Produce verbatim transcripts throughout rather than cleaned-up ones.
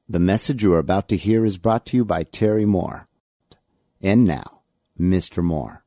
The message you are about to hear is brought to you by Terry Moore. And now, Mister Moore.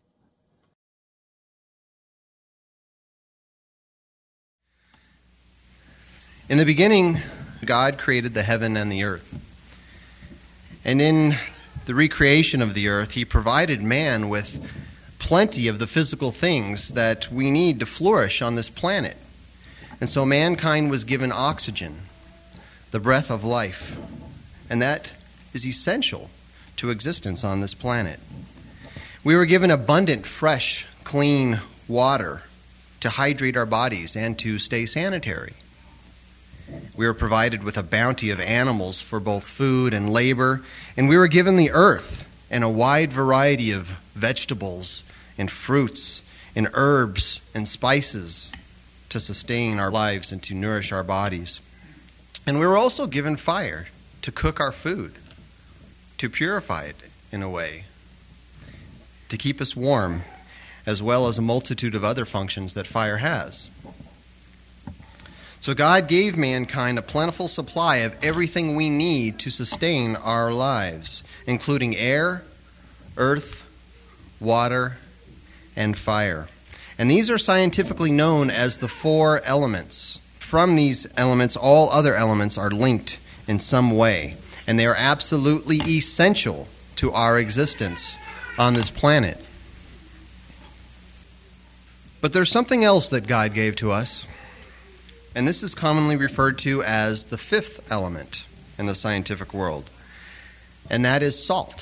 In the beginning, God created the heaven and the earth. And in the recreation of the earth, he provided man with plenty of the physical things that we need to flourish on this planet. And so mankind was given oxygen, the breath of life, and that is essential to existence on this planet. We were given abundant, fresh, clean water to hydrate our bodies and to stay sanitary. We were provided with a bounty of animals for both food and labor, and we were given the earth and a wide variety of vegetables and fruits and herbs and spices to sustain our lives and to nourish our bodies. And we were also given fire to cook our food, to purify it in a way, to keep us warm, as well as a multitude of other functions that fire has. So God gave mankind a plentiful supply of everything we need to sustain our lives, including air, earth, water, and fire. And these are scientifically known as the four elements. From these elements, all other elements are linked in some way, and they are absolutely essential to our existence on this planet. But there's something else that God gave to us, and this is commonly referred to as the fifth element in the scientific world, and that is salt.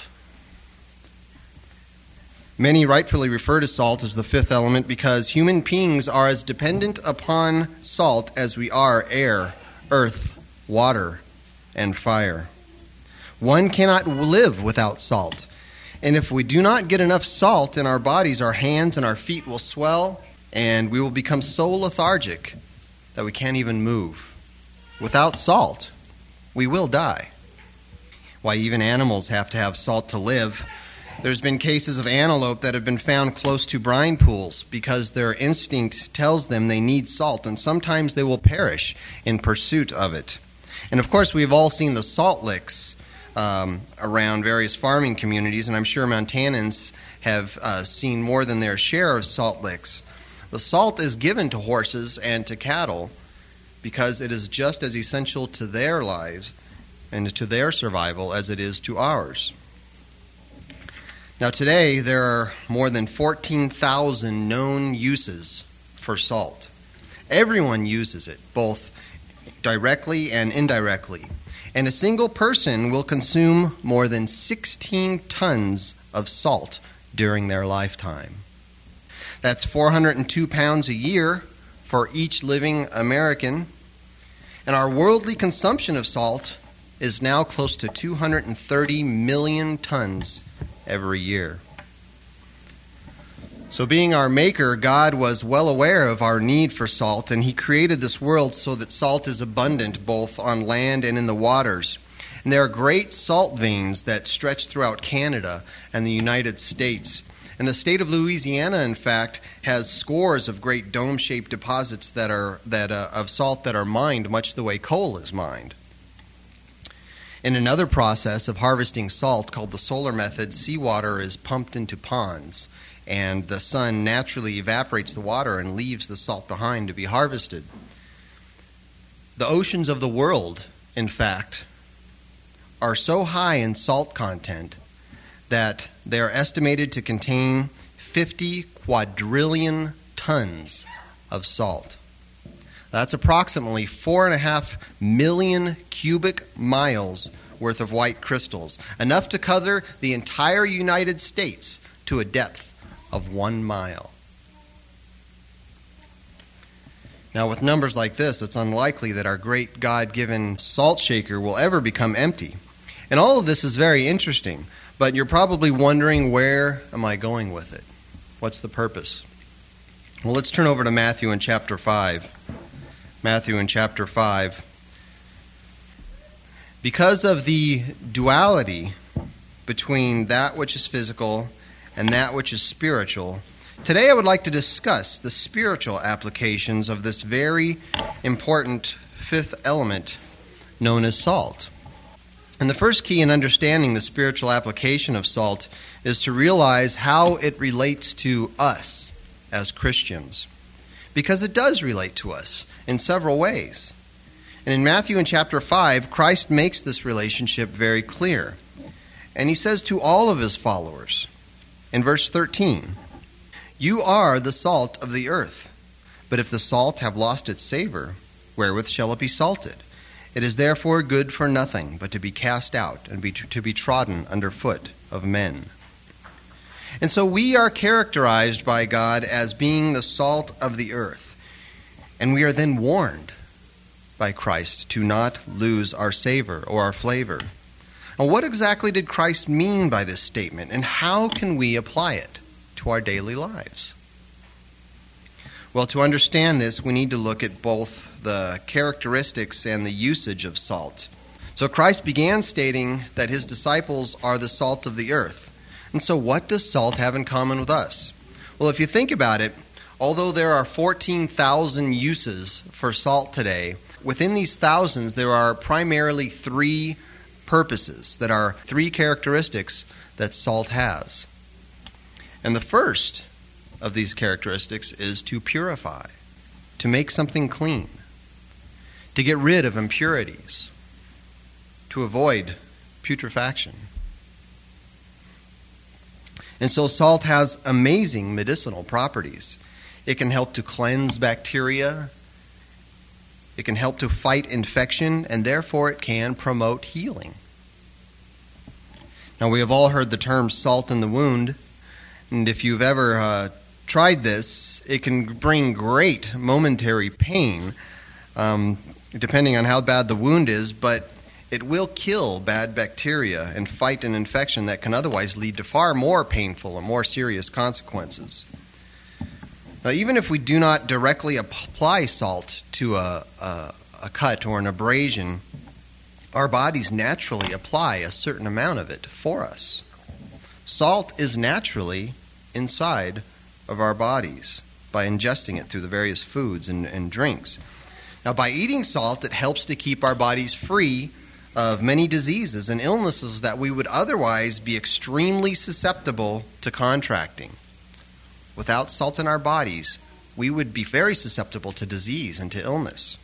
Many rightfully refer to salt as the fifth element because human beings are as dependent upon salt as we are air, earth, water, and fire. One cannot live without salt, and if we do not get enough salt in our bodies, our hands and our feet will swell, and we will become so lethargic that we can't even move. Without salt, we will die. Why, even animals have to have salt to live. There's been cases of antelope that have been found close to brine pools because their instinct tells them they need salt, and sometimes they will perish in pursuit of it. And of course, we've all seen the salt licks um, around various farming communities, and I'm sure Montanans have uh, seen more than their share of salt licks. The salt is given to horses and to cattle because it is just as essential to their lives and to their survival as it is to ours. Now today, there are more than fourteen thousand known uses for salt. Everyone uses it, both directly and indirectly. And a single person will consume more than sixteen tons of salt during their lifetime. That's four hundred two pounds a year for each living American. And our worldly consumption of salt is now close to two hundred thirty million tons every year. So being our maker, God was well aware of our need for salt, and he created this world so that salt is abundant both on land and in the waters. And there are great salt veins that stretch throughout Canada and the United States. And the state of Louisiana, in fact, has scores of great dome-shaped deposits that are that uh, of salt that are mined much the way coal is mined. In another process of harvesting salt called the solar method, seawater is pumped into ponds, and the sun naturally evaporates the water and leaves the salt behind to be harvested. The oceans of the world, in fact, are so high in salt content that they are estimated to contain fifty quadrillion tons of salt. That's approximately four and a half million cubic miles worth of white crystals, enough to cover the entire United States to a depth of one mile. Now, with numbers like this, it's unlikely that our great God-given salt shaker will ever become empty. And all of this is very interesting, but you're probably wondering, where am I going with it? What's the purpose? Well, let's turn over to Matthew in chapter five. Matthew in chapter five. Because of the duality between that which is physical and that which is spiritual, today I would like to discuss the spiritual applications of this very important fifth element known as salt. And the first key in understanding the spiritual application of salt is to realize how it relates to us as Christians. Because it does relate to us in several ways. And in Matthew in chapter five, Christ makes this relationship very clear. And he says to all of his followers, in verse thirteen, "You are the salt of the earth. But if the salt have lost its savor, wherewith shall it be salted? It is therefore good for nothing, but to be cast out and be to be trodden under foot of men." And so we are characterized by God as being the salt of the earth. And we are then warned by Christ to not lose our savor or our flavor. Now, what exactly did Christ mean by this statement, and how can we apply it to our daily lives? Well, to understand this, we need to look at both the characteristics and the usage of salt. So Christ began stating that his disciples are the salt of the earth. And so what does salt have in common with us? Well, if you think about it, although there are fourteen thousand uses for salt today, within these thousands there are primarily three purposes, that are three characteristics that salt has. And the first of these characteristics is to purify, to make something clean, to get rid of impurities, to avoid putrefaction. And so salt has amazing medicinal properties. It can help to cleanse bacteria. It can help to fight infection, and therefore it can promote healing. Now, we have all heard the term salt in the wound, and if you've ever uh, tried this, it can bring great momentary pain, um, depending on how bad the wound is, but it will kill bad bacteria and fight an infection that can otherwise lead to far more painful and more serious consequences. Now, even if we do not directly apply salt to a, a, a cut or an abrasion, our bodies naturally apply a certain amount of it for us. Salt is naturally inside of our bodies by ingesting it through the various foods and, and drinks. Now, by eating salt, it helps to keep our bodies free of many diseases and illnesses that we would otherwise be extremely susceptible to contracting. Without salt in our bodies, we would be very susceptible to disease and to illness.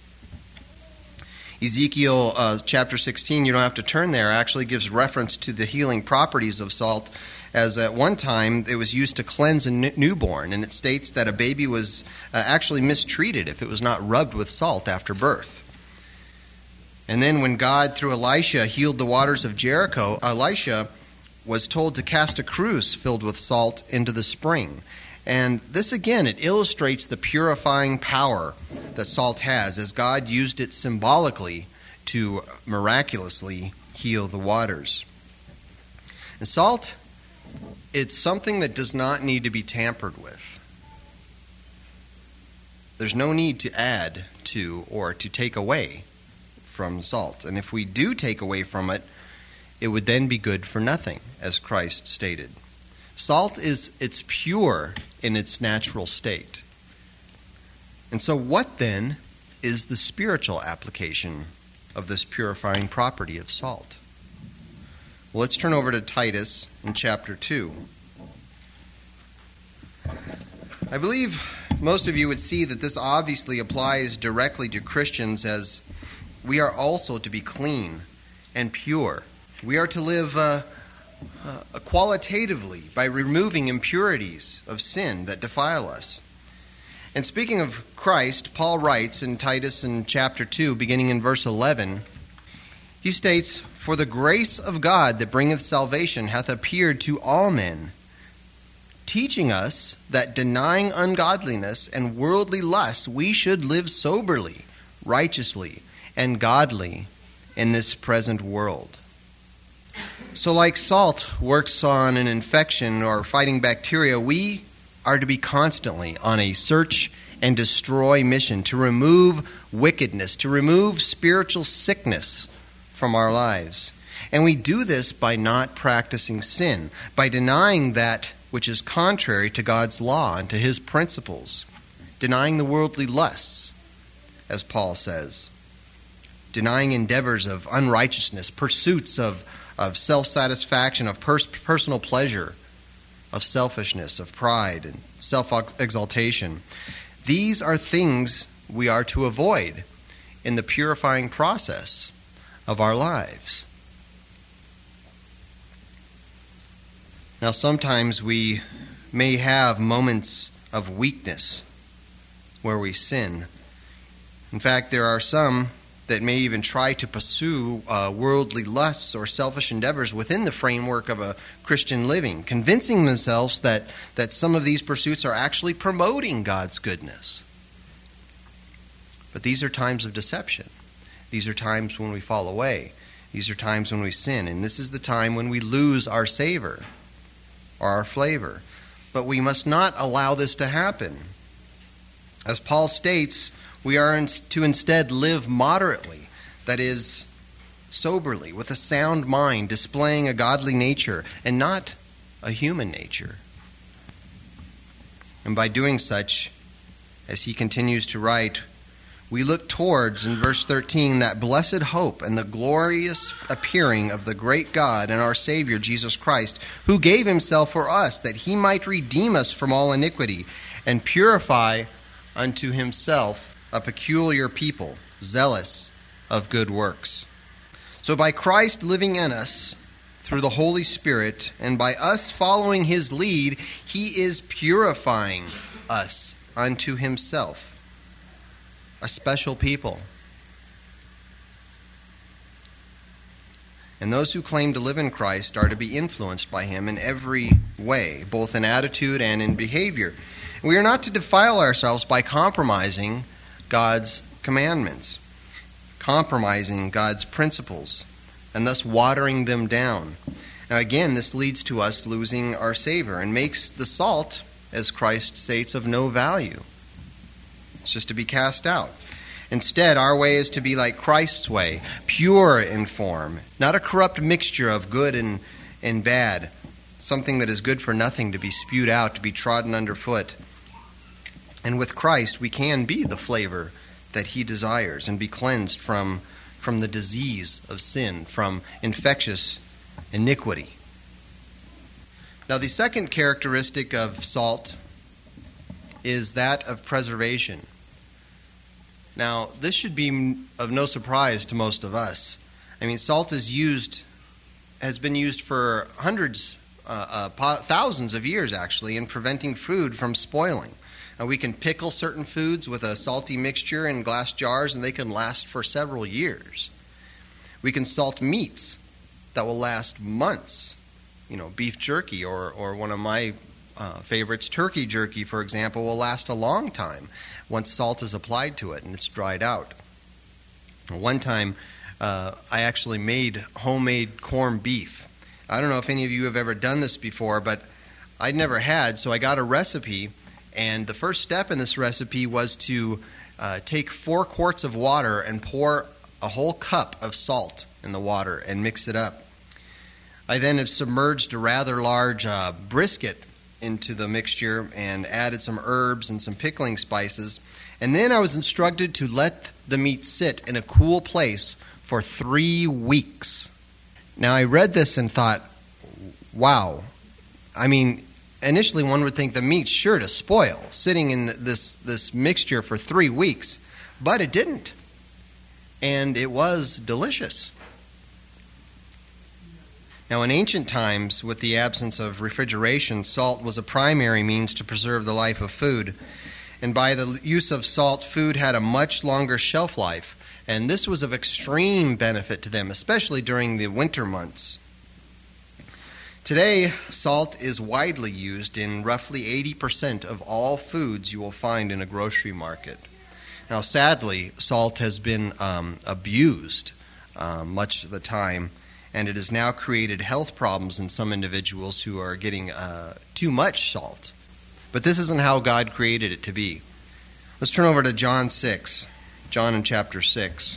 Ezekiel uh, chapter sixteen, you don't have to turn there, actually gives reference to the healing properties of salt, as at one time it was used to cleanse a n- newborn, and it states that a baby was uh, actually mistreated if it was not rubbed with salt after birth. And then when God, through Elisha, healed the waters of Jericho, Elisha was told to cast a cruse filled with salt into the spring. And this, again, it illustrates the purifying power that salt has, as God used it symbolically to miraculously heal the waters. And salt, it's something that does not need to be tampered with. There's no need to add to or to take away from salt. And if we do take away from it, it would then be good for nothing, as Christ stated. Salt is it's pure in its natural state. And so what then is the spiritual application of this purifying property of salt? Well, let's turn over to Titus in chapter two. I believe most of you would see that this obviously applies directly to Christians, as we are also to be clean and pure. We are to live uh, uh, qualitatively by removing impurities of sin that defile us. And speaking of Christ, Paul writes in Titus in chapter two, beginning in verse eleven, he states, "For the grace of God that bringeth salvation hath appeared to all men, teaching us that denying ungodliness and worldly lusts, we should live soberly, righteously, and godly in this present world." So like salt works on an infection or fighting bacteria, we are to be constantly on a search and destroy mission to remove wickedness, to remove spiritual sickness from our lives. And we do this by not practicing sin, by denying that which is contrary to God's law and to his principles, denying the worldly lusts, as Paul says. denying endeavors of unrighteousness, pursuits of, of self-satisfaction, of pers- personal pleasure, of selfishness, of pride, and self-exaltation. These are things we are to avoid in the purifying process of our lives. Now, sometimes we may have moments of weakness where we sin. In fact, there are some that may even try to pursue uh, worldly lusts or selfish endeavors within the framework of a Christian living, convincing themselves that, that some of these pursuits are actually promoting God's goodness. But these are times of deception. These are times when we fall away. These are times when we sin. And this is the time when we lose our savor or our flavor. But we must not allow this to happen. As Paul states, we are to instead live moderately, that is, soberly, with a sound mind, displaying a godly nature and not a human nature. And by doing such, as he continues to write, we look towards, in verse thirteen, that blessed hope and the glorious appearing of the great God and our Savior, Jesus Christ, who gave himself for us, that he might redeem us from all iniquity and purify unto himself a peculiar people, zealous of good works. So by Christ living in us through the Holy Spirit, and by us following his lead, he is purifying us unto himself, a special people. And those who claim to live in Christ are to be influenced by him in every way, both in attitude and in behavior. We are not to defile ourselves by compromising God's commandments, compromising God's principles, and thus watering them down. Now again, this leads to us losing our savor and makes the salt, as Christ states, of no value. It's just to be cast out. Instead, our way is to be like Christ's way, pure in form, not a corrupt mixture of good and, and bad, something that is good for nothing to be spewed out, to be trodden underfoot. And with Christ, we can be the flavor that he desires and be cleansed from, from the disease of sin, from infectious iniquity. Now, the second characteristic of salt is that of preservation. Now, this should be of no surprise to most of us. I mean, salt is used, has been used for hundreds, uh, uh, thousands of years, actually, in preventing food from spoiling. Now, we can pickle certain foods with a salty mixture in glass jars, and they can last for several years. We can salt meats that will last months. You know, beef jerky, or, or one of my uh, favorites, turkey jerky, for example, will last a long time once salt is applied to it and it's dried out. One time, uh, I actually made homemade corned beef. I don't know if any of you have ever done this before, but I'd never had, so I got a recipe. And the first step in this recipe was to uh, take four quarts of water and pour a whole cup of salt in the water and mix it up. I then had submerged a rather large uh, brisket into the mixture and added some herbs and some pickling spices. And then I was instructed to let the meat sit in a cool place for three weeks. Now, I read this and thought, wow. I mean, initially, one would think the meat's sure to spoil, sitting in this, this mixture for three weeks. But it didn't. And it was delicious. Now, in ancient times, with the absence of refrigeration, salt was a primary means to preserve the life of food. And by the use of salt, food had a much longer shelf life. And this was of extreme benefit to them, especially during the winter months. Today, salt is widely used in roughly eighty percent of all foods you will find in a grocery market. Now, sadly, salt has been um, abused uh, much of the time, and it has now created health problems in some individuals who are getting uh, too much salt. But this isn't how God created it to be. Let's turn over to John six, John in chapter six.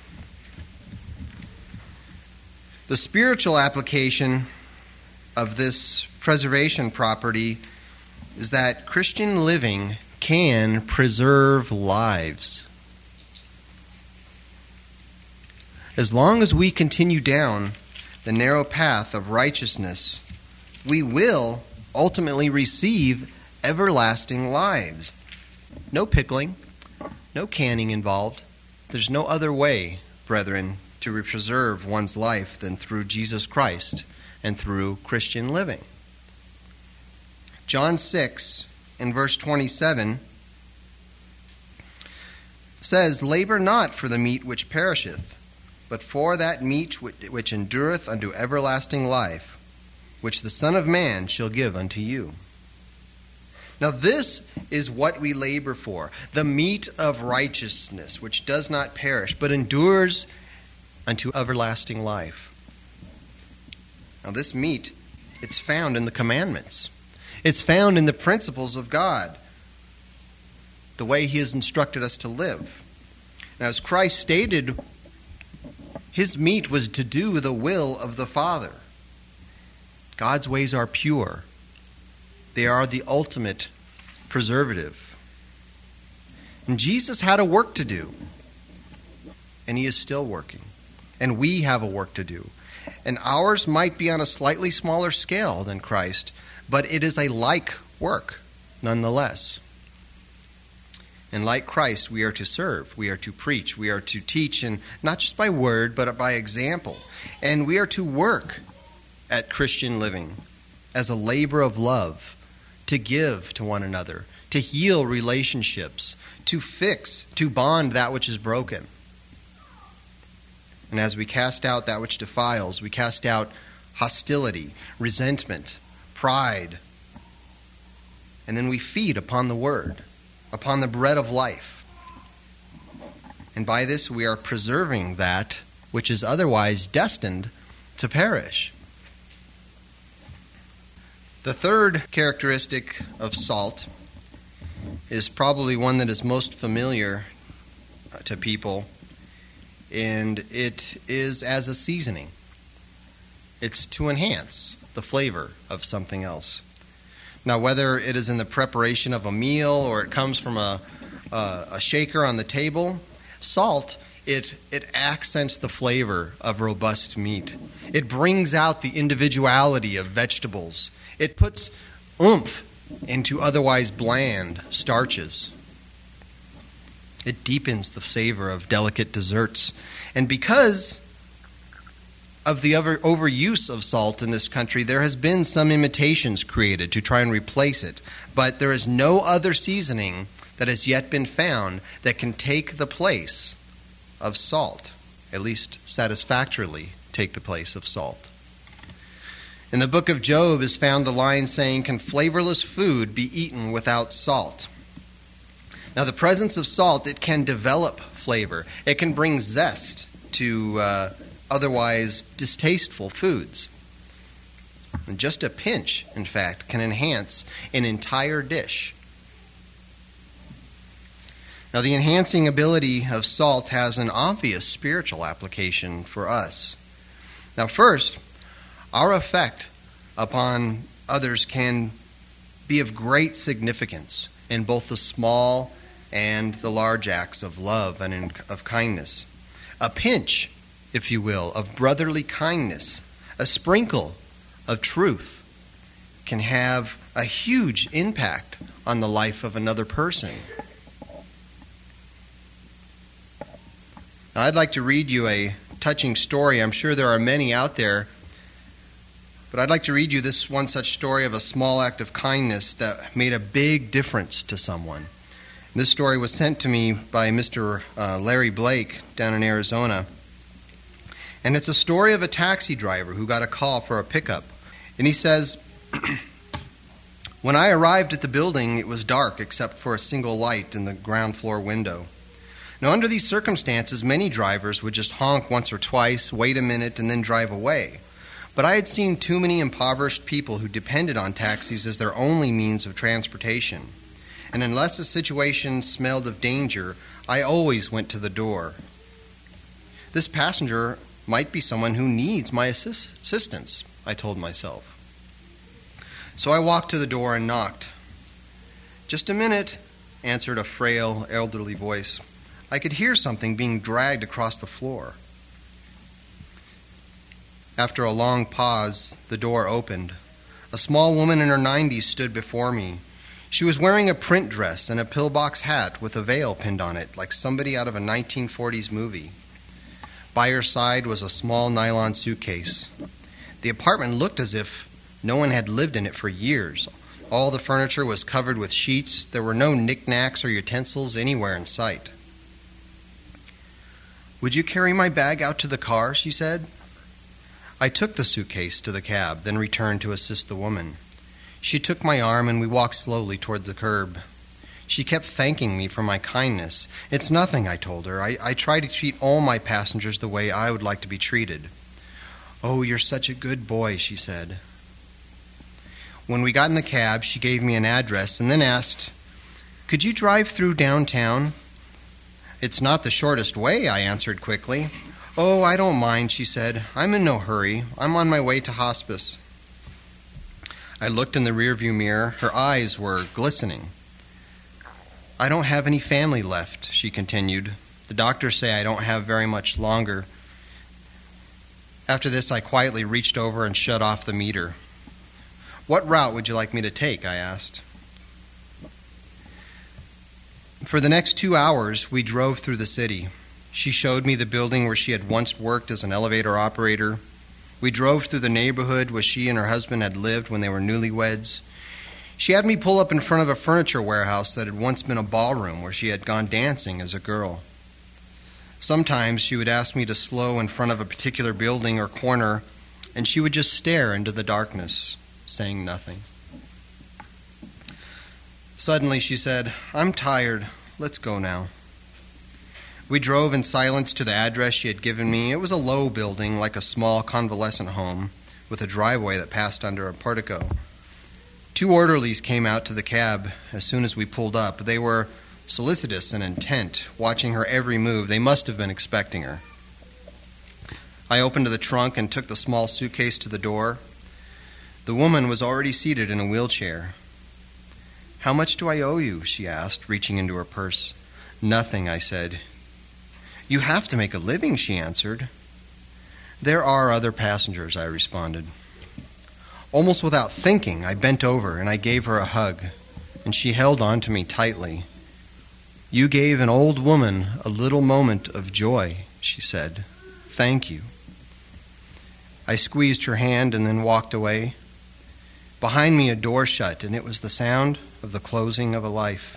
The spiritual application of this preservation property is that Christian living can preserve lives. As long as we continue down the narrow path of righteousness, we will ultimately receive everlasting lives. No pickling, no canning involved. There's no other way, brethren, to preserve one's life than through Jesus Christ and through Christian living. John six, in verse twenty-seven, says, "Labor not for the meat which perisheth, but for that meat which endureth unto everlasting life, which the Son of Man shall give unto you." Now this is what we labor for, the meat of righteousness, which does not perish, but endures unto everlasting life. Now this meat, it's found in the commandments. It's found in the principles of God, the way He has instructed us to live. Now, as Christ stated, His meat was to do the will of the Father. God's ways are pure. They are the ultimate preservative. And Jesus had a work to do, and He is still working. And we have a work to do. And ours might be on a slightly smaller scale than Christ, but it is a like work nonetheless. And like Christ, we are to serve, we are to preach, we are to teach, and not just by word, but by example. And we are to work at Christian living as a labor of love, to give to one another, to heal relationships, to fix, to bond that which is broken. And as we cast out that which defiles, we cast out hostility, resentment, pride, and then we feed upon the word, upon the bread of life. And by this we are preserving that which is otherwise destined to perish. The third characteristic of salt is probably one that is most familiar to people, and it is as a seasoning. It's to enhance the flavor of something else. Now, whether it is in the preparation of a meal or it comes from a, a, a shaker on the table, salt, it, it accents the flavor of robust meat. It brings out the individuality of vegetables. It puts oomph into otherwise bland starches. It deepens the savor of delicate desserts. And because of the over, overuse of salt in this country, there has been some imitations created to try and replace it. But there is no other seasoning that has yet been found that can take the place of salt, at least satisfactorily take the place of salt. In the book of Job is found the line saying, "Can flavorless food be eaten without salt?" Now, the presence of salt, it can develop flavor. It can bring zest to uh, otherwise distasteful foods. And just a pinch, in fact, can enhance an entire dish. Now, the enhancing ability of salt has an obvious spiritual application for us. Now, first, our effect upon others can be of great significance in both the small and the large acts of love and in, of kindness. A pinch, if you will, of brotherly kindness, a sprinkle of truth can have a huge impact on the life of another person. Now, I'd like to read you a touching story. I'm sure there are many out there, but I'd like to read you this one such story of a small act of kindness that made a big difference to someone. This story was sent to me by Mister Uh, Larry Blake down in Arizona. And it's a story of a taxi driver who got a call for a pickup. And he says, "When I arrived at the building, it was dark except for a single light in the ground floor window. Now, under these circumstances, many drivers would just honk once or twice, wait a minute, and then drive away. But I had seen too many impoverished people who depended on taxis as their only means of transportation. And unless the situation smelled of danger, I always went to the door. This passenger might be someone who needs my assist- assistance, I told myself. So I walked to the door and knocked. 'Just a minute,' answered a frail, elderly voice. I could hear something being dragged across the floor. After a long pause, the door opened. A small woman in her nineties stood before me. She was wearing a print dress and a pillbox hat with a veil pinned on it, like somebody out of a nineteen forties movie. By her side was a small nylon suitcase. The apartment looked as if no one had lived in it for years. All the furniture was covered with sheets. There were no knickknacks or utensils anywhere in sight. "Would you carry my bag out to the car?" she said. I took the suitcase to the cab, then returned to assist the woman. She took my arm and we walked slowly toward the curb. She kept thanking me for my kindness. "It's nothing," I told her. I, I try to treat all my passengers the way I would like to be treated." "Oh, you're such a good boy," she said. When we got in the cab, she gave me an address and then asked, "Could you drive through downtown?" "It's not the shortest way," I answered quickly. "Oh, I don't mind," she said. "I'm in no hurry. I'm on my way to hospice." I looked in the rearview mirror. Her eyes were glistening. "I don't have any family left," she continued. "The doctors say I don't have very much longer." After this, I quietly reached over and shut off the meter. "What route would you like me to take?" I asked. For the next two hours, we drove through the city. She showed me the building where she had once worked as an elevator operator. We drove through the neighborhood where she and her husband had lived when they were newlyweds. She had me pull up in front of a furniture warehouse that had once been a ballroom where she had gone dancing as a girl. Sometimes she would ask me to slow in front of a particular building or corner, and she would just stare into the darkness, saying nothing. Suddenly she said, "I'm tired. Let's go now." We drove in silence to the address she had given me. It was a low building, like a small convalescent home, with a driveway that passed under a portico. Two orderlies came out to the cab as soon as we pulled up. They were solicitous and intent, watching her every move. They must have been expecting her. I opened the trunk and took the small suitcase to the door. The woman was already seated in a wheelchair. "How much do I owe you?" she asked, reaching into her purse. "Nothing," I said. "You have to make a living," she answered. "There are other passengers," I responded. Almost without thinking, I bent over and I gave her a hug, and she held on to me tightly. "You gave an old woman a little moment of joy," she said. "Thank you." I squeezed her hand and then walked away. Behind me, a door shut, and it was the sound of the closing of a life.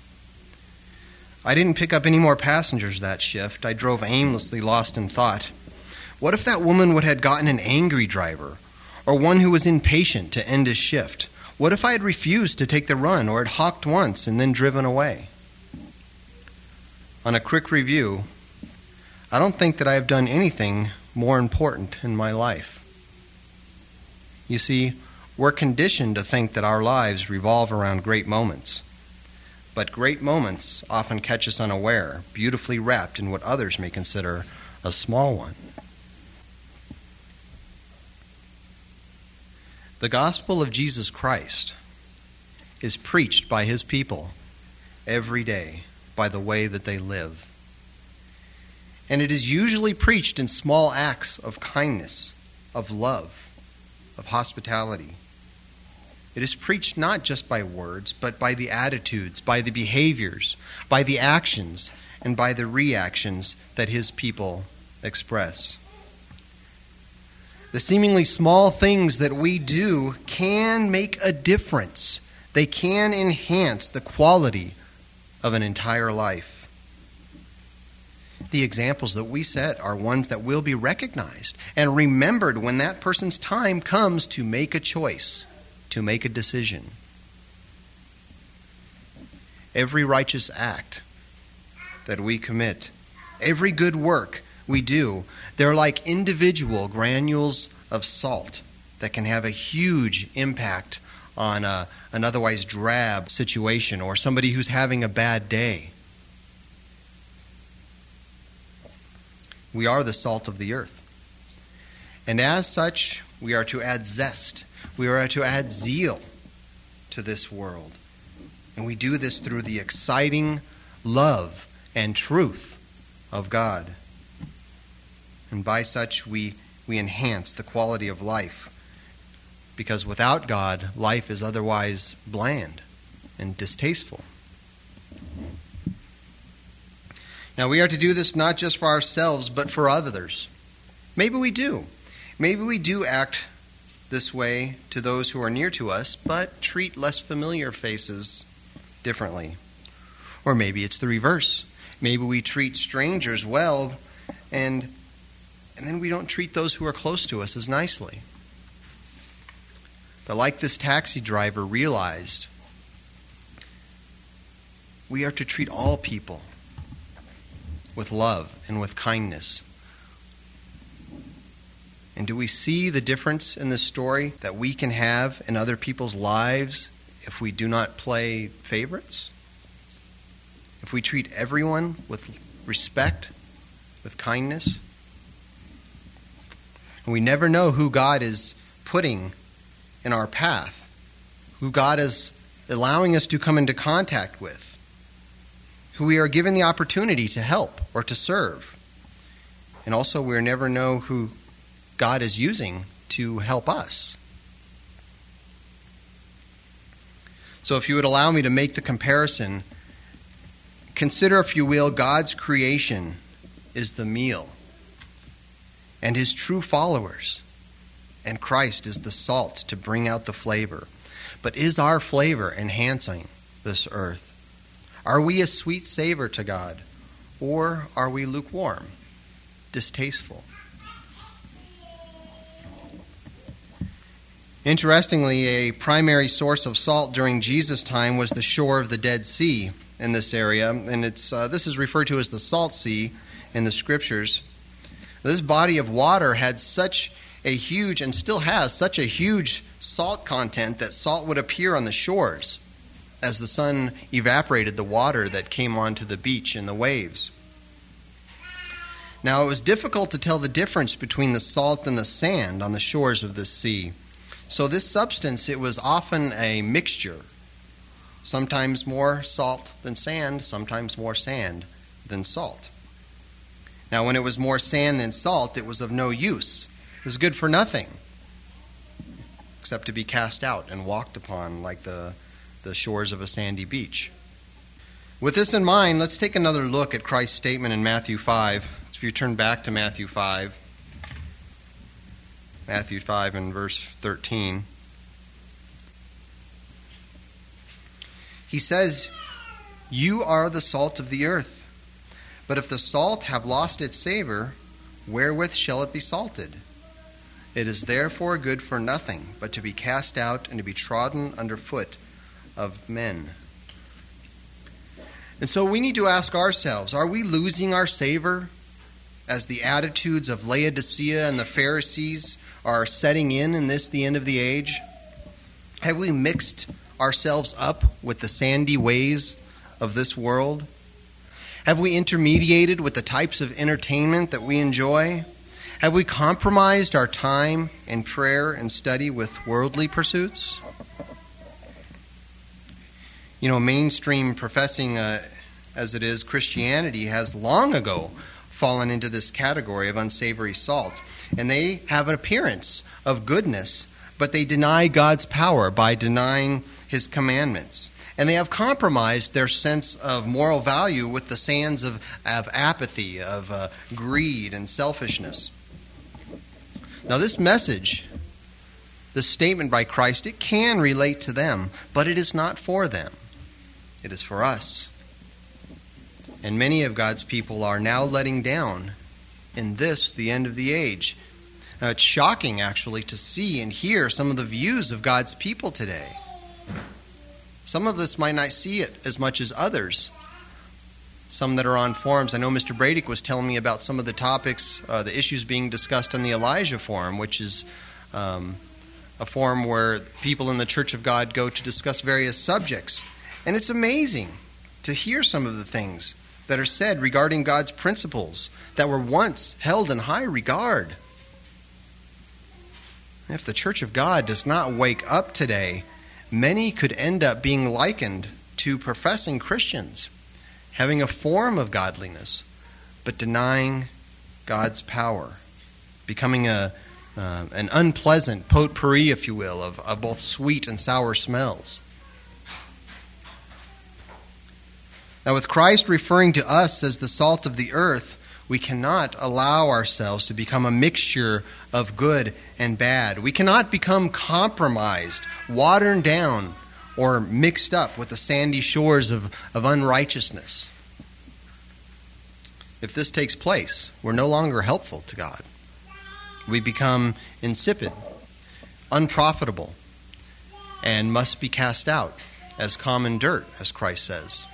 I didn't pick up any more passengers that shift. I drove aimlessly, lost in thought. What if that woman would have gotten an angry driver, or one who was impatient to end his shift? What if I had refused to take the run, or had hawked once and then driven away? On a quick review, I don't think that I have done anything more important in my life. You see, we're conditioned to think that our lives revolve around great moments. But great moments often catch us unaware, beautifully wrapped in what others may consider a small one. The gospel of Jesus Christ is preached by his people every day by the way that they live. And it is usually preached in small acts of kindness, of love, of hospitality. It is preached not just by words, but by the attitudes, by the behaviors, by the actions, and by the reactions that his people express. The seemingly small things that we do can make a difference. They can enhance the quality of an entire life. The examples that we set are ones that will be recognized and remembered when that person's time comes to make a choice, to make a decision. Every righteous act that we commit, every good work we do, they're like individual granules of salt that can have a huge impact on a, an otherwise drab situation or somebody who's having a bad day. We are the salt of the earth. And as such, we are to add zest. We are to add zeal to this world. And we do this through the exciting love and truth of God. And by such, we we enhance the quality of life. Because without God, life is otherwise bland and distasteful. Now, we are to do this not just for ourselves, but for others. Maybe we do. Maybe we do act this way to those who are near to us, but treat less familiar faces differently. Or maybe it's the reverse. Maybe we treat strangers well, and, and then we don't treat those who are close to us as nicely. But like this taxi driver realized, we are to treat all people with love and with kindness. And do we see the difference in this story that we can have in other people's lives if we do not play favorites? If we treat everyone with respect, with kindness? And we never know who God is putting in our path, who God is allowing us to come into contact with, who we are given the opportunity to help or to serve. And also we never know who God is using to help us. So if you would allow me to make the comparison, consider, if you will, God's creation is the meal, and his true followers, and Christ is the salt to bring out the flavor. But is our flavor enhancing this earth? Are we a sweet savor to God, or are we lukewarm, distasteful? Interestingly, a primary source of salt during Jesus' time was the shore of the Dead Sea in this area, and it's uh, this is referred to as the Salt Sea in the Scriptures. This body of water had such a huge, and still has such a huge salt content, that salt would appear on the shores as the sun evaporated the water that came onto the beach and the waves. Now, it was difficult to tell the difference between the salt and the sand on the shores of this sea. So this substance, it was often a mixture. Sometimes more salt than sand, sometimes more sand than salt. Now, when it was more sand than salt, it was of no use. It was good for nothing, except to be cast out and walked upon like the, the shores of a sandy beach. With this in mind, let's take another look at Christ's statement in Matthew five. If you turn back to Matthew five, Matthew five and verse thirteen. He says, "You are the salt of the earth. But if the salt have lost its savor, wherewith shall it be salted? It is therefore good for nothing, but to be cast out and to be trodden under foot of men." And so we need to ask ourselves, are we losing our savor as the attitudes of Laodicea and the Pharisees are setting in in this, the end of the age? Have we mixed ourselves up with the sandy ways of this world? Have we intermediated with the types of entertainment that we enjoy? Have we compromised our time in prayer and study with worldly pursuits? You know, mainstream professing, uh, as it is, Christianity has long ago fallen into this category of unsavory salt. And they have an appearance of goodness, but they deny God's power by denying his commandments. And they have compromised their sense of moral value with the sands of, of apathy, of uh, greed and selfishness. Now this message, this statement by Christ, it can relate to them, but it is not for them. It is for us. And many of God's people are now letting down in this, the end of the age. Now, it's shocking, actually, to see and hear some of the views of God's people today. Some of us might not see it as much as others. Some that are on forums. I know Mister Bradick was telling me about some of the topics, uh, the issues being discussed on the Elijah Forum, which is um, a forum where people in the Church of God go to discuss various subjects. And it's amazing to hear some of the things that are said regarding God's principles that were once held in high regard. If the Church of God does not wake up today, many could end up being likened to professing Christians, having a form of godliness, but denying God's power becoming a uh, an unpleasant potpourri, if you will, of, of both sweet and sour smells. Now, with Christ referring to us as the salt of the earth, we cannot allow ourselves to become a mixture of good and bad. We cannot become compromised, watered down, or mixed up with the sandy shores of, of unrighteousness. If this takes place, we're no longer helpful to God. We become insipid, unprofitable, and must be cast out as common dirt, as Christ says.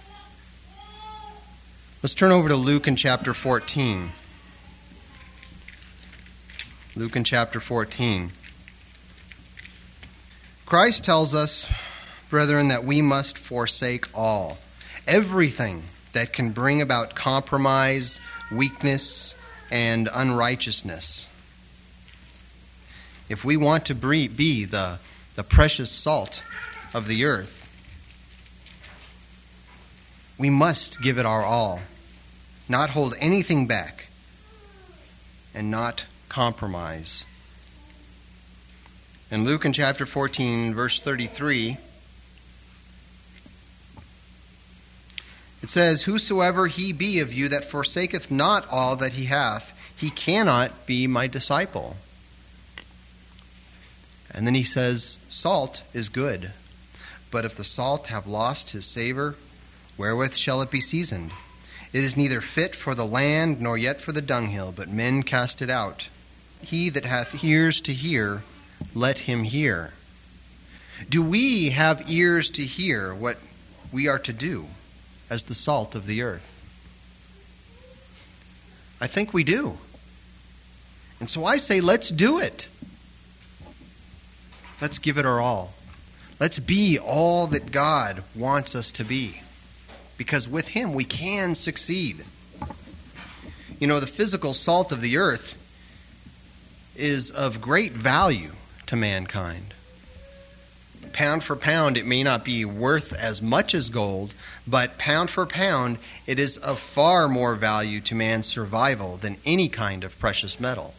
Let's turn over to Luke in chapter fourteen. Luke in chapter fourteen. Christ tells us, brethren, that we must forsake all, everything that can bring about compromise, weakness, and unrighteousness. If we want to be the, the precious salt of the earth, we must give it our all, not hold anything back, and not compromise. In Luke in chapter fourteen, verse thirty-three, it says, "Whosoever he be of you that forsaketh not all that he hath, he cannot be my disciple." And then he says, "Salt is good, but if the salt have lost his savor, wherewith shall it be seasoned? It is neither fit for the land, nor yet for the dunghill, but men cast it out. He that hath ears to hear, let him hear." Do we have ears to hear what we are to do as the salt of the earth? I think we do. And so I say, let's do it. Let's give it our all. Let's be all that God wants us to be, because with Him we can succeed. You know, the physical salt of the earth is of great value to mankind. Pound for pound, it may not be worth as much as gold, but pound for pound, it is of far more value to man's survival than any kind of precious metal.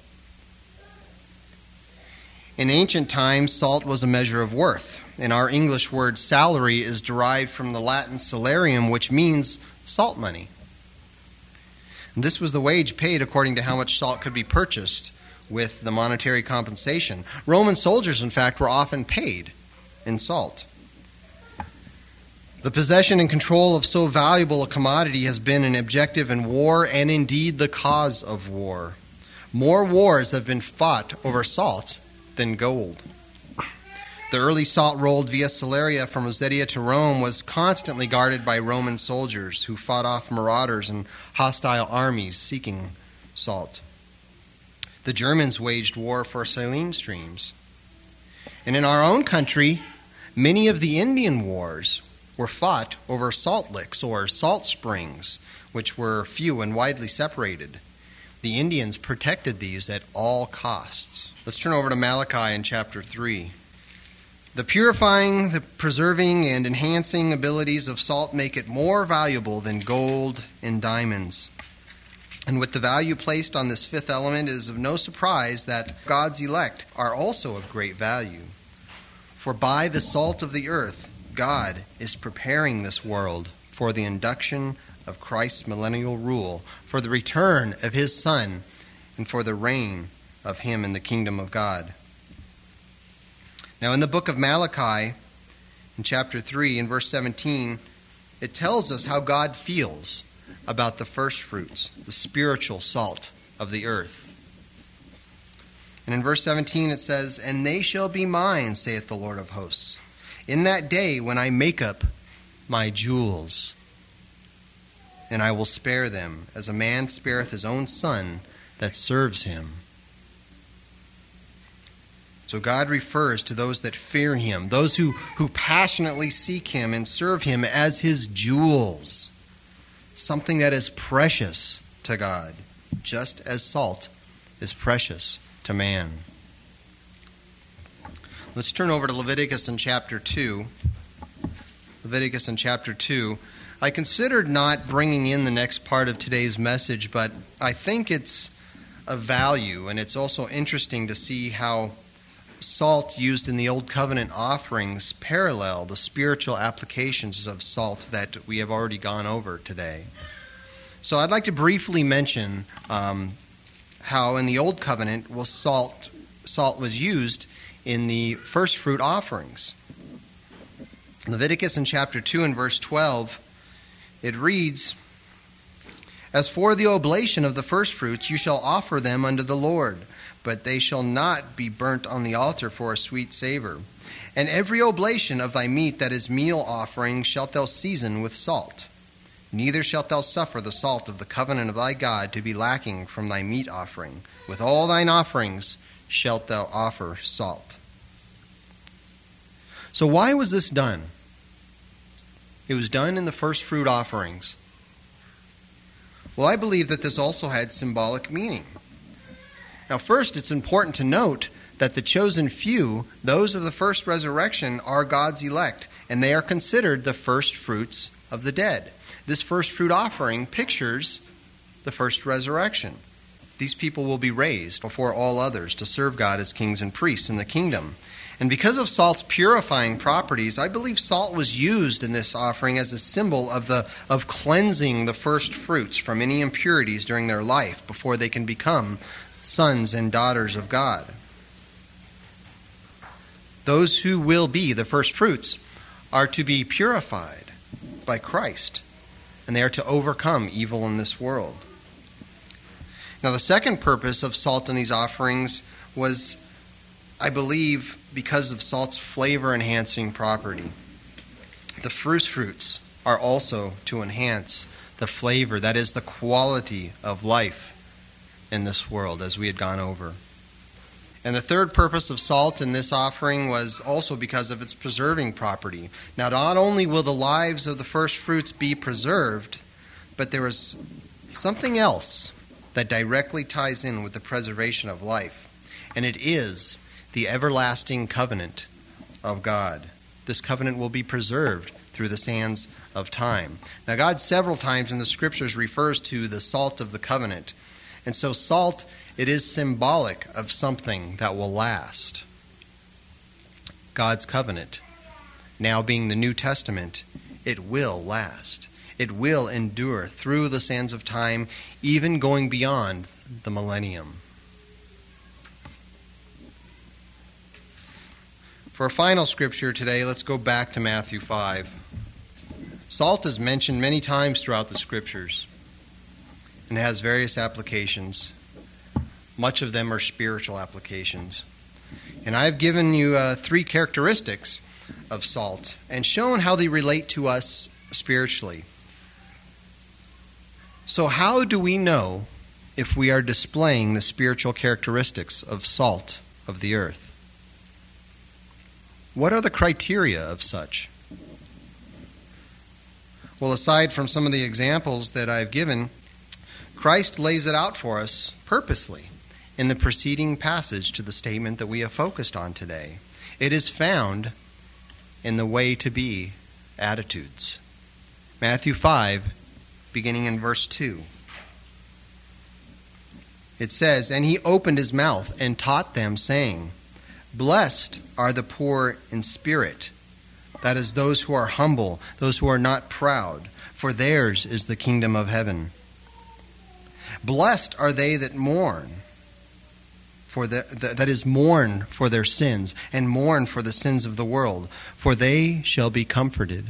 In ancient times, salt was a measure of worth, and our English word salary is derived from the Latin salarium, which means salt money. And this was the wage paid according to how much salt could be purchased with the monetary compensation. Roman soldiers, in fact, were often paid in salt. The possession and control of so valuable a commodity has been an objective in war and indeed the cause of war. More wars have been fought over salt than gold. The early salt road via Salaria from Rosetta to Rome was constantly guarded by Roman soldiers who fought off marauders and hostile armies seeking salt. The Germans waged war for saline streams. And in our own country, many of the Indian wars were fought over salt licks or salt springs, which were few and widely separated. The Indians protected these at all costs. Let's turn over to Malachi in chapter three. The purifying, the preserving, and enhancing abilities of salt make it more valuable than gold and diamonds. And with the value placed on this fifth element, it is of no surprise that God's elect are also of great value. For by the salt of the earth, God is preparing this world for the induction of Christ's millennial rule, for the return of His Son, and for the reign of Him in the kingdom of God. Now, in the book of Malachi, in chapter three, in verse seventeen, it tells us how God feels about the first fruits, the spiritual salt of the earth. And in verse seventeen it says, "And they shall be mine, saith the Lord of hosts, in that day when I make up my jewels. And I will spare them, as a man spareth his own son that serves him." So God refers to those that fear Him, those who, who passionately seek Him and serve Him as His jewels, something that is precious to God, just as salt is precious to man. Let's turn over to Leviticus in chapter two. Leviticus in chapter two. I considered not bringing in the next part of today's message, but I think it's of value, and it's also interesting to see how salt used in the Old Covenant offerings parallel the spiritual applications of salt that we have already gone over today. So I'd like to briefly mention um, how in the Old Covenant well, salt, salt was used in the first fruit offerings. Leviticus in chapter two and verse twelve, it reads, "As for the oblation of the first fruits, you shall offer them unto the Lord, but they shall not be burnt on the altar for a sweet savor. And every oblation of thy meat that is meal offering shalt thou season with salt. Neither shalt thou suffer the salt of the covenant of thy God to be lacking from thy meat offering. With all thine offerings shalt thou offer salt." So why was this done? It was done in the first fruit offerings. Well, I believe that this also had symbolic meaning. Now, first, it's important to note that the chosen few, those of the first resurrection, are God's elect, and they are considered the first fruits of the dead. This first fruit offering pictures the first resurrection. These people will be raised before all others to serve God as kings and priests in the kingdom. And because of salt's purifying properties, I believe salt was used in this offering as a symbol of the of cleansing the first fruits from any impurities during their life before they can become sons and daughters of God. Those who will be the first fruits are to be purified by Christ, and they are to overcome evil in this world. Now, the second purpose of salt in these offerings was, I believe, because of salt's flavor-enhancing property. The first fruits are also to enhance the flavor, that is, the quality of life in this world, as we had gone over. And the third purpose of salt in this offering was also because of its preserving property. Now, not only will the lives of the first fruits be preserved, but there is something else that directly ties in with the preservation of life, and it is the everlasting covenant of God. This covenant will be preserved through the sands of time. Now, God several times in the Scriptures refers to the salt of the covenant. And so salt, it is symbolic of something that will last. God's covenant, now being the New Testament, it will last. It will endure through the sands of time, even going beyond the millennium. For a final scripture today, let's go back to Matthew five. Salt is mentioned many times throughout the Scriptures and has various applications. Much of them are spiritual applications. And I've given you uh, three characteristics of salt and shown how they relate to us spiritually. So how do we know if we are displaying the spiritual characteristics of salt of the earth? What are the criteria of such? Well, aside from some of the examples that I've given, Christ lays it out for us purposely in the preceding passage to the statement that we have focused on today. It is found in the way to be attitudes. Matthew five, beginning in verse two. It says, "And he opened his mouth and taught them, saying, Blessed are the poor in spirit, that is, those who are humble, those who are not proud, for theirs is the kingdom of heaven. Blessed are they that mourn, for the, the, that is, mourn for their sins, and mourn for the sins of the world, for they shall be comforted.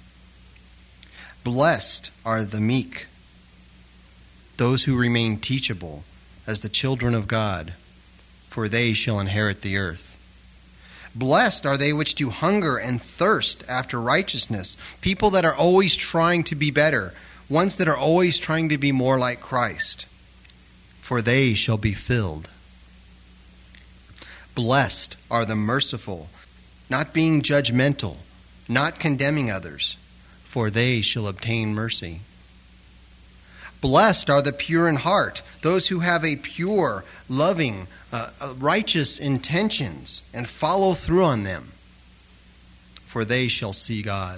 Blessed are the meek, those who remain teachable as the children of God, for they shall inherit the earth. Blessed are they which do hunger and thirst after righteousness, people that are always trying to be better, ones that are always trying to be more like Christ, for they shall be filled. Blessed are the merciful, not being judgmental, not condemning others, for they shall obtain mercy. Blessed are the pure in heart, those who have a pure, loving, uh, righteous intentions and follow through on them, for they shall see God.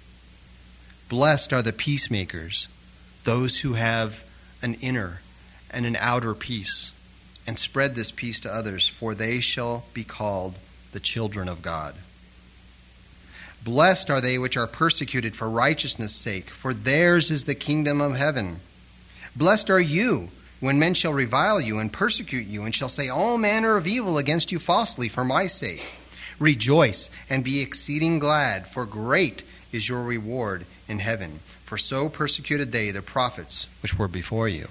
Blessed are the peacemakers, those who have an inner and an outer peace, and spread this peace to others, for they shall be called the children of God. Blessed are they which are persecuted for righteousness' sake, for theirs is the kingdom of heaven. Blessed are you when men shall revile you and persecute you, and shall say all manner of evil against you falsely for my sake. Rejoice and be exceeding glad, for great is your reward in heaven. For so persecuted they the prophets which were before you.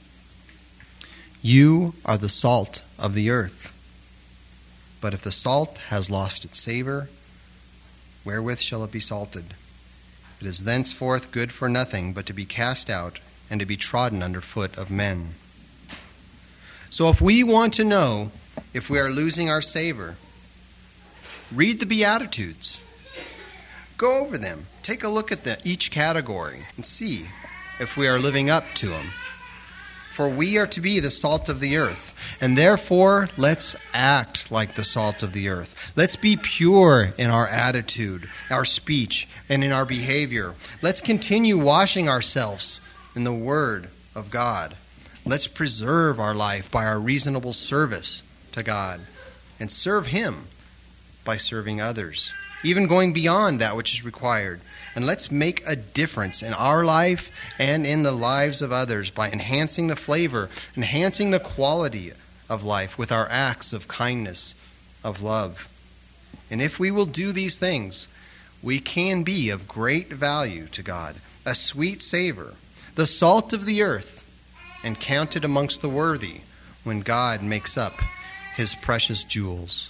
You are the salt of the earth. But if the salt has lost its savor, wherewith shall it be salted? It is thenceforth good for nothing but to be cast out and to be trodden under foot of men. So if we want to know if we are losing our savor, read the Beatitudes. Go over them. Take a look at the, each category and see if we are living up to them. For we are to be the salt of the earth, and therefore let's act like the salt of the earth. Let's be pure in our attitude, our speech, and in our behavior. Let's continue washing ourselves in the Word of God. Let's preserve our life by our reasonable service to God, and serve Him by serving others, even going beyond that which is required. And let's make a difference in our life and in the lives of others by enhancing the flavor, enhancing the quality of life with our acts of kindness, of love. And if we will do these things, we can be of great value to God, a sweet savor, the salt of the earth, and counted amongst the worthy when God makes up His precious jewels.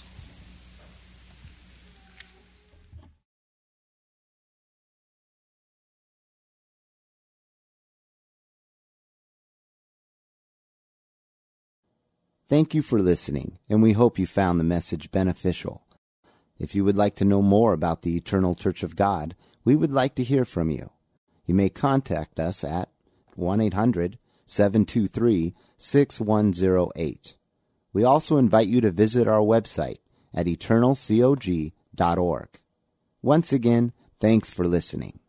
Thank you for listening, and we hope you found the message beneficial. If you would like to know more about the Eternal Church of God, we would like to hear from you. You may contact us at one eight hundred seven two three six one zero eight. We also invite you to visit our website at eternal cog dot org. Once again, thanks for listening.